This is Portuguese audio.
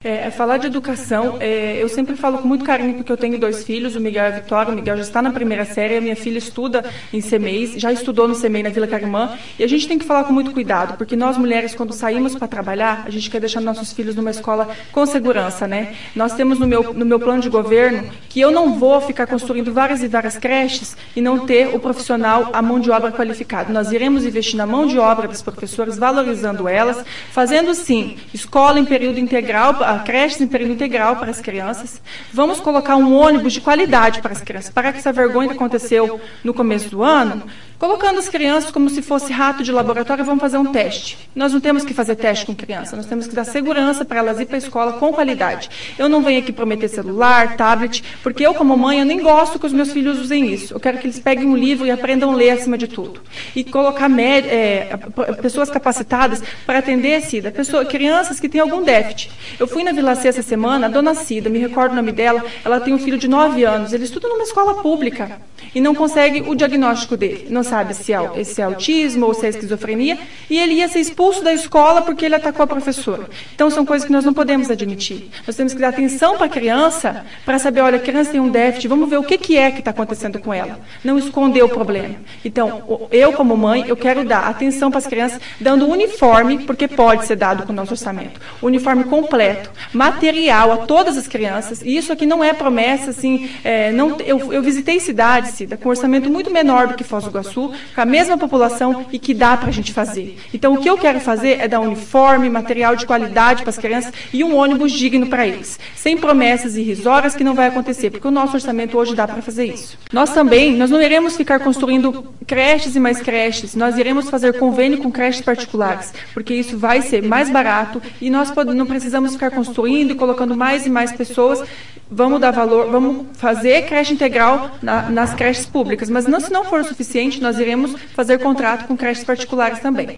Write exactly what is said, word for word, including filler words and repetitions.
É, falar de educação, é, eu sempre falo com muito carinho porque eu tenho dois filhos, o Miguel e a Vitória. O Miguel já está na primeira série, a minha filha estuda em CEMEIs, já estudou no CEMEI na Vila Carimã, e a gente tem que falar com muito cuidado, porque nós mulheres, quando saímos para trabalhar, a gente quer deixar nossos filhos numa escola com segurança, né? Nós temos no meu, no meu plano de governo que eu não vou ficar construindo várias e várias creches e não ter o profissional, a mão de obra qualificada. Nós iremos investir na mão de obra das professoras, valorizando elas, fazendo sim, escola em período integral, creches em período integral para as crianças. Vamos colocar um ônibus de qualidade para as crianças, para que essa vergonha que aconteceu no começo do ano, colocando as crianças como se fosse rato de laboratório, vamos fazer um teste. Nós não temos que fazer teste com criança, nós temos que dar segurança para elas ir para a escola com qualidade. Eu não venho aqui prometer celular, tablet, porque eu, como mãe, eu nem gosto que os meus filhos usem isso. Eu quero que eles peguem um livro e aprendam a ler acima de tudo. E colocar é, pessoas capacitadas para atender a Cida, pessoa, crianças que têm algum déficit. Eu fui na Vila C essa semana, a dona Cida, me recordo o nome dela, ela tem um filho de nove anos, ele estuda numa escola pública e não consegue o diagnóstico dele. Não sabe se é, se é autismo ou se é esquizofrenia, e ele ia ser expulso da escola porque ele atacou a professora. Então, são coisas que nós não podemos admitir. Nós temos que dar atenção para a criança, para saber, olha, a criança tem um déficit, vamos ver o que, que é que está acontecendo com ela. Não esconder o problema. Então, eu, como mãe, eu quero dar atenção para as crianças, dando uniforme, porque pode ser dado com o nosso orçamento. Uniforme completo, material a todas as crianças, e isso aqui não é promessa, assim, é, não, eu, eu visitei cidades, Cida, com orçamento muito menor do que Foz do Iguaçu, com a mesma população e que dá para a gente fazer. Então, o que eu quero fazer é dar uniforme, material de qualidade para as crianças e um ônibus digno para eles, sem promessas irrisórias que não vai acontecer, porque o nosso orçamento hoje dá para fazer isso. Nós também, nós não iremos ficar construindo creches e mais creches, nós iremos fazer convênio com creches particulares, porque isso vai ser mais barato e nós não precisamos ficar construindo e colocando mais e mais pessoas. Vamos dar valor, vamos fazer creche integral na, nas creches públicas, mas não, se não for o suficiente, nós iremos fazer contrato com creches particulares também.